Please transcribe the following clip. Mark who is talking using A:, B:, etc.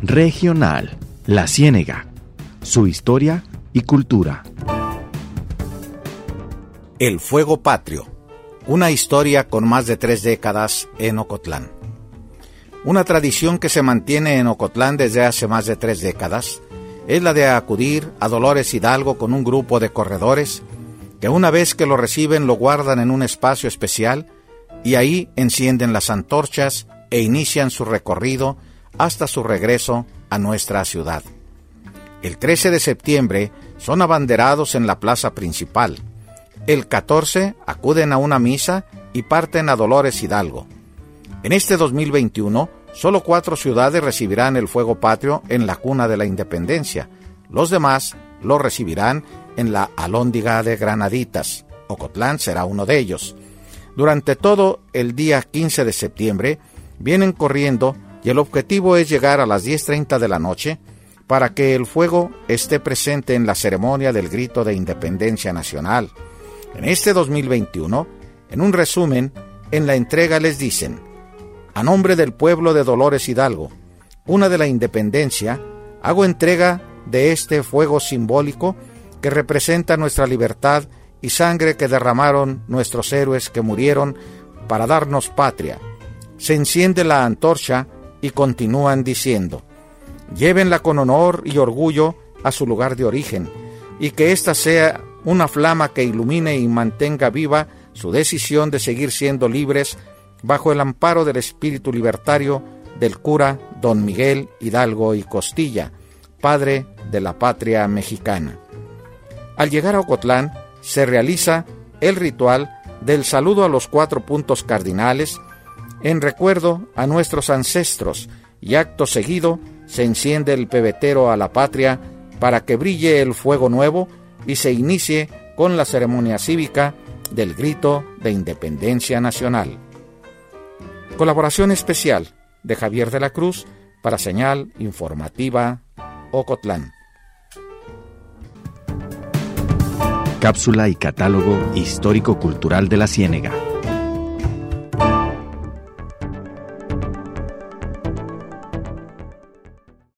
A: Regional, La Ciénega, su historia y cultura.
B: El fuego patrio, una historia con más de 3 décadas en Ocotlán. Una tradición que se mantiene en Ocotlán desde hace más de 3 décadas es la de acudir a Dolores Hidalgo con un grupo de corredores que una vez que lo reciben lo guardan en un espacio especial y ahí encienden las antorchas e inician su recorrido hasta su regreso a nuestra ciudad. El 13 de septiembre son abanderados en la plaza principal. El 14 acuden a una misa y parten a Dolores Hidalgo. En este 2021, solo 4 ciudades recibirán el fuego patrio en la cuna de la independencia. Los demás lo recibirán en la Alhóndiga de Granaditas. Ocotlán será uno de ellos. Durante todo el día 15 de septiembre vienen corriendo y el objetivo es llegar a las 10:30 de la noche para que el fuego esté presente en la ceremonia del grito de independencia nacional. En este 2021, en un resumen, en la entrega les dicen: a nombre del pueblo de Dolores Hidalgo, cuna de la independencia, hago entrega de este fuego simbólico que representa nuestra libertad y sangre que derramaron nuestros héroes que murieron para darnos patria. Se enciende la antorcha y continúan diciendo: llévenla con honor y orgullo a su lugar de origen, y que ésta sea una flama que ilumine y mantenga viva su decisión de seguir siendo libres bajo el amparo del espíritu libertario del cura don Miguel Hidalgo y Costilla, padre de la patria mexicana. Al llegar a Ocotlán, se realiza el ritual del saludo a los 4 puntos cardinales en recuerdo a nuestros ancestros, y acto seguido se enciende el pebetero a la patria para que brille el fuego nuevo y se inicie con la ceremonia cívica del grito de independencia nacional. Colaboración especial de Javier de la Cruz para Señal Informativa Ocotlán.
A: Cápsula y catálogo histórico-cultural de La Ciénega.